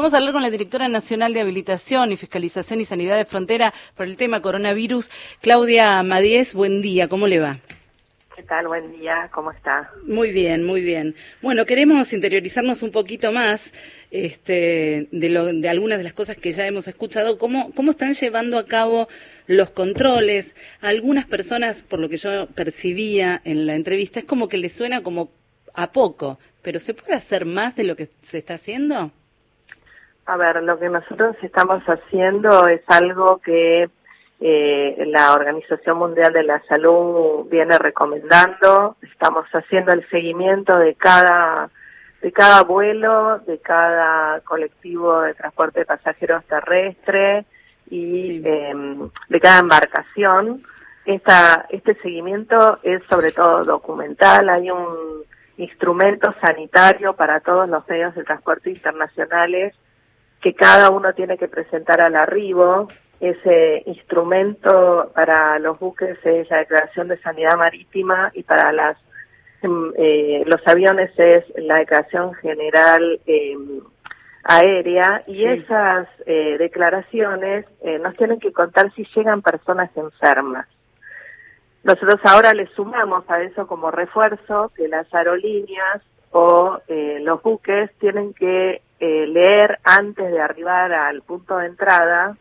Vamos a hablar con la directora nacional de Habilitación y Fiscalización y Sanidad de Frontera por el tema coronavirus, Claudia Madiez. Buen día, ¿cómo le va? ¿Qué tal? Buen día, ¿cómo está? Muy bien, muy bien. Bueno, queremos interiorizarnos un poquito más de algunas de las cosas que ya hemos escuchado. ¿Cómo están llevando a cabo los controles? A algunas personas, por lo que yo percibía en la entrevista, es como que les suena como a poco, pero ¿se puede hacer más de lo que se está haciendo? A ver, lo que nosotros estamos haciendo es algo que la Organización Mundial de la Salud viene recomendando. Estamos haciendo el seguimiento de cada vuelo, de cada colectivo de transporte de pasajeros terrestre y Sí. De cada embarcación. Este seguimiento es sobre todo documental. Hay un instrumento sanitario para todos los medios de transporte internacionales que cada uno tiene que presentar al arribo. Ese instrumento para los buques es la Declaración de Sanidad Marítima y para los aviones es la Declaración General Aérea, y Sí. esas declaraciones nos tienen que contar si llegan personas enfermas. Nosotros ahora le sumamos a eso como refuerzo que las aerolíneas o los buques tienen que leer antes de arribar al punto de entrada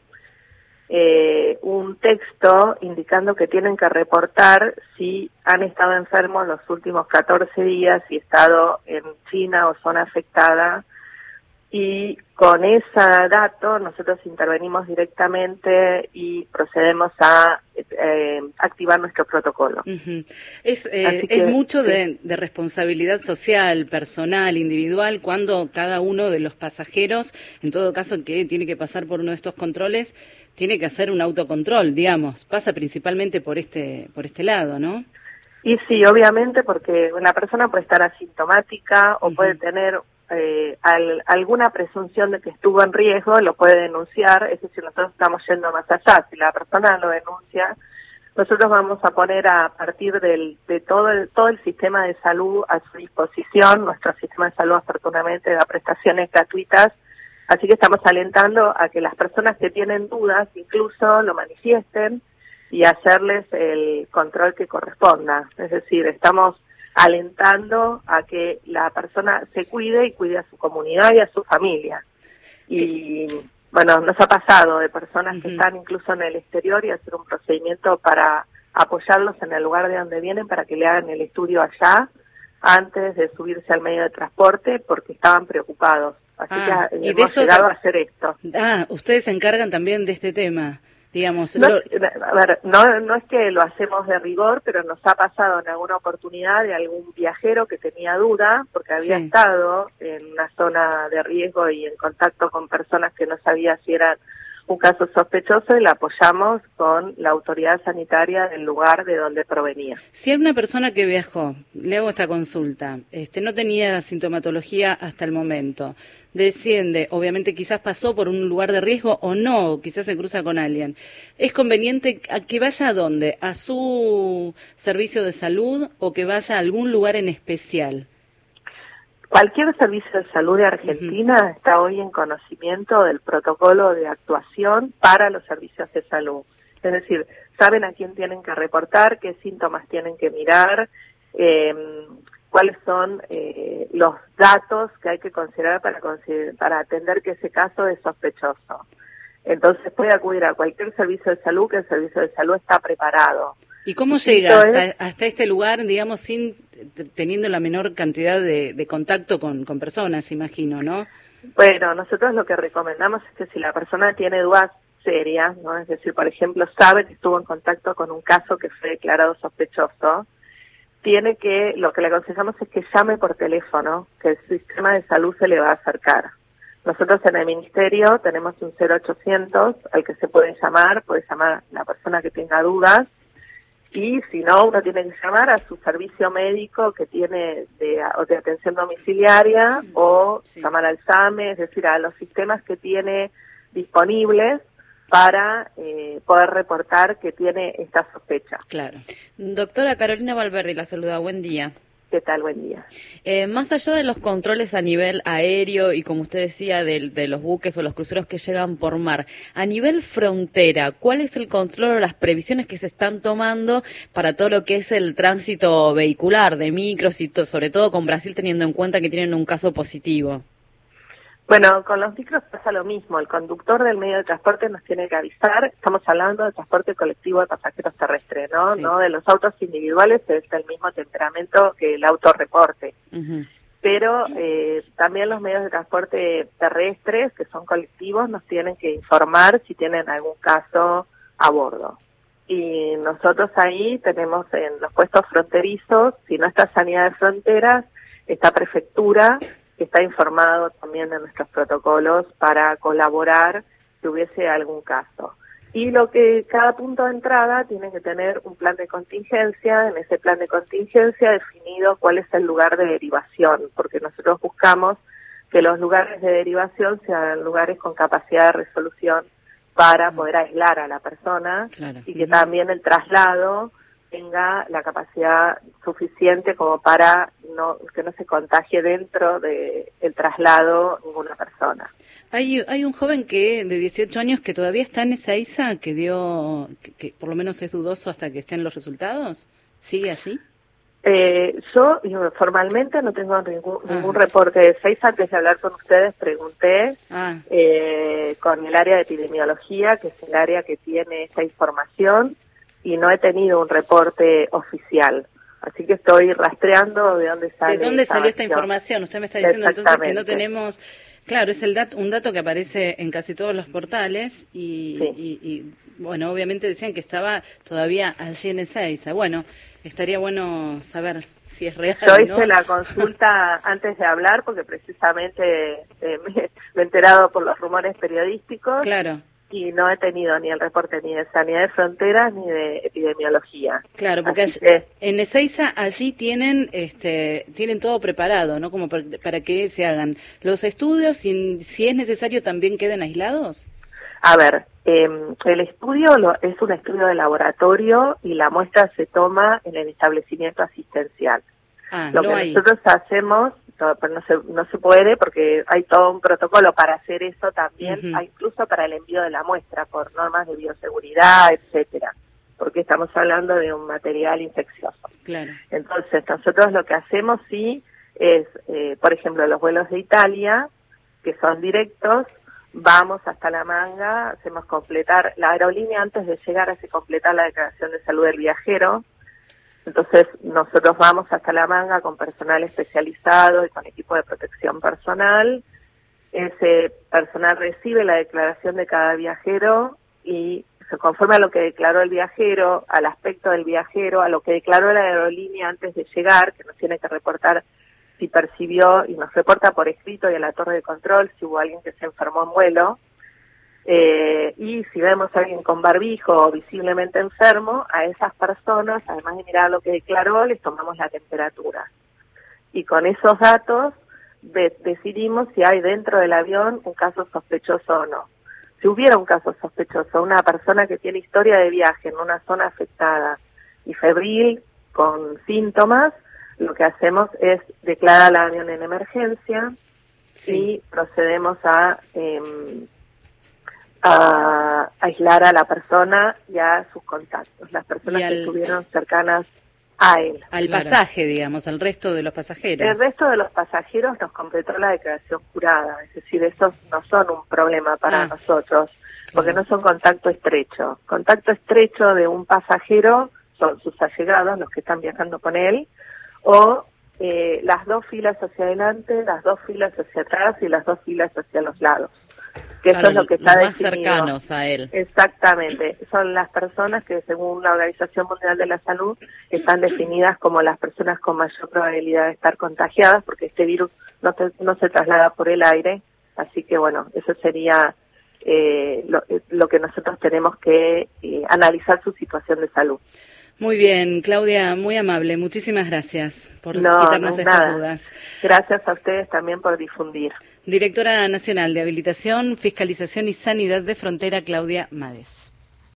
un texto indicando que tienen que reportar si han estado enfermos los últimos 14 días, si estado en China o zona afectada, y con ese dato nosotros intervenimos directamente y procedemos a activar nuestro protocolo. Uh-huh. Es mucho de responsabilidad social, personal, individual, cuando cada uno de los pasajeros, en todo caso que tiene que pasar por uno de estos controles, tiene que hacer un autocontrol, digamos. Pasa principalmente por este lado, ¿no? Y sí, obviamente, porque una persona puede estar asintomática o puede tener alguna presunción de que estuvo en riesgo, lo puede denunciar. Es decir, nosotros estamos yendo más allá. Si la persona lo denuncia, nosotros vamos a poner a partir de todo el sistema de salud a su disposición. Nuestro sistema de salud afortunadamente da prestaciones gratuitas, así que estamos alentando a que las personas que tienen dudas incluso lo manifiesten y hacerles el control que corresponda. Es decir, estamos alentando a que la persona se cuide y cuide a su comunidad y a su familia. Y bueno, nos ha pasado de personas que están incluso en el exterior y hacer un procedimiento para apoyarlos en el lugar de donde vienen para que le hagan el estudio allá antes de subirse al medio de transporte porque estaban preocupados. Así que hemos llegado a hacer esto. Ustedes se encargan también de este tema, digamos. No es que lo hacemos de rigor, pero nos ha pasado en alguna oportunidad de algún viajero que tenía duda porque había estado en una zona de riesgo y en contacto con personas que no sabía si eran un caso sospechoso, y la apoyamos con la autoridad sanitaria del lugar de donde provenía. Si hay una persona que viajó, le hago esta consulta, no tenía sintomatología hasta el momento, desciende, obviamente quizás pasó por un lugar de riesgo o no, quizás se cruza con alguien, ¿es conveniente a que vaya a dónde? ¿A su servicio de salud o que vaya a algún lugar en especial? Cualquier servicio de salud de Argentina está hoy en conocimiento del protocolo de actuación para los servicios de salud. Es decir, saben a quién tienen que reportar, qué síntomas tienen que mirar, cuáles son los datos que hay que considerar para atender que ese caso es sospechoso. Entonces puede acudir a cualquier servicio de salud, que el servicio de salud está preparado. ¿Y cómo llega hasta este lugar, digamos, teniendo la menor cantidad de contacto con personas, imagino, ¿no? Bueno, nosotros lo que recomendamos es que si la persona tiene dudas serias, ¿no? Es decir, por ejemplo, sabe que estuvo en contacto con un caso que fue declarado sospechoso, lo que le aconsejamos es que llame por teléfono, que el sistema de salud se le va a acercar. Nosotros en el Ministerio tenemos un 0800 al que se puede llamar la persona que tenga dudas, y si no, uno tiene que llamar a su servicio médico que tiene de atención domiciliaria o llamar al SAME, es decir, a los sistemas que tiene disponibles para poder reportar que tiene esta sospecha. Claro. Doctora Carolina Valverde, la saluda, buen día. ¿Qué tal? Buen día. Más allá de los controles a nivel aéreo y, como usted decía, de los buques o los cruceros que llegan por mar, a nivel frontera, ¿cuál es el control o las previsiones que se están tomando para todo lo que es el tránsito vehicular de micros y sobre todo con Brasil, teniendo en cuenta que tienen un caso positivo? Bueno, con los micros pasa lo mismo. El conductor del medio de transporte nos tiene que avisar. Estamos hablando de transporte colectivo de pasajeros terrestres, ¿no? Sí. No de los autos individuales, es el mismo temperamento que el autorreporte. Uh-huh. Pero también los medios de transporte terrestres, que son colectivos, nos tienen que informar si tienen algún caso a bordo. Y nosotros ahí tenemos en los puestos fronterizos, si no está Sanidad de Fronteras, está Prefectura, que está informado también de nuestros protocolos para colaborar si hubiese algún caso. Y lo que cada punto de entrada tiene que tener un plan de contingencia, en ese plan de contingencia definido cuál es el lugar de derivación, porque nosotros buscamos que los lugares de derivación sean lugares con capacidad de resolución para poder aislar a la persona, Claro. y que también el traslado tenga la capacidad suficiente como para que no se contagie dentro del traslado ninguna persona. Hay un joven de 18 años que todavía está en Ezeiza, que por lo menos es dudoso hasta que estén los resultados. ¿Sigue allí? Yo formalmente no tengo ningún reporte de Ezeiza. Antes de hablar con ustedes pregunté con el área de epidemiología, que es el área que tiene esta información, y no he tenido un reporte oficial. Así que estoy rastreando de dónde sale. ¿De dónde salió esta información? Usted me está diciendo entonces que no tenemos... Claro, es un dato que aparece en casi todos los portales y bueno, obviamente decían que estaba todavía allí en Ezeiza. Bueno, estaría bueno saber si es real Yo o hice no. la consulta antes de hablar porque precisamente me he enterado por los rumores periodísticos. Claro. Y no he tenido ni el reporte ni de Sanidad de Fronteras ni de epidemiología. Claro, porque en Ezeiza allí tienen todo preparado, ¿no? Como para que se hagan los estudios y si es necesario también queden aislados. A ver, el estudio es un estudio de laboratorio y la muestra se toma en el establecimiento asistencial. Lo que nosotros hacemos, pero no se puede porque hay todo un protocolo para hacer eso también, incluso para el envío de la muestra por normas de bioseguridad, etcétera, porque estamos hablando de un material infeccioso. Claro. Entonces, nosotros lo que hacemos sí es, por ejemplo, los vuelos de Italia, que son directos, vamos hasta La Manga, hacemos completar, la aerolínea antes de llegar hace completar la declaración de salud del viajero. Entonces nosotros vamos hasta La Manga con personal especializado y con equipo de protección personal. Ese personal recibe la declaración de cada viajero y se conforma a lo que declaró el viajero, al aspecto del viajero, a lo que declaró la aerolínea antes de llegar, que nos tiene que reportar si percibió, y nos reporta por escrito y a la torre de control si hubo alguien que se enfermó en vuelo. Y si vemos a alguien con barbijo o visiblemente enfermo, a esas personas, además de mirar lo que declaró, les tomamos la temperatura. Y con esos datos decidimos si hay dentro del avión un caso sospechoso o no. Si hubiera un caso sospechoso, una persona que tiene historia de viaje en una zona afectada y febril, con síntomas, lo que hacemos es declarar al avión en emergencia y procedemos a aislar a la persona y a sus contactos, las personas que estuvieron cercanas a él. Al pasaje, digamos, al resto de los pasajeros. El resto de los pasajeros nos completó la declaración jurada, es decir, esos no son un problema para nosotros, porque no son contacto estrecho. Contacto estrecho de un pasajero son sus allegados, los que están viajando con él, o las dos filas hacia adelante, las dos filas hacia atrás y las dos filas hacia los lados. Que eso es lo que está más definido. cercanos a él. Exactamente. Son las personas que, según la Organización Mundial de la Salud, están definidas como las personas con mayor probabilidad de estar contagiadas, porque este virus no se traslada por el aire. Así que, bueno, eso sería lo que nosotros tenemos que analizar su situación de salud. Muy bien, Claudia, muy amable. Muchísimas gracias por quitarnos estas dudas. Gracias a ustedes también por difundir. Directora Nacional de Habilitación, Fiscalización y Sanidad de Frontera, Claudia Mades.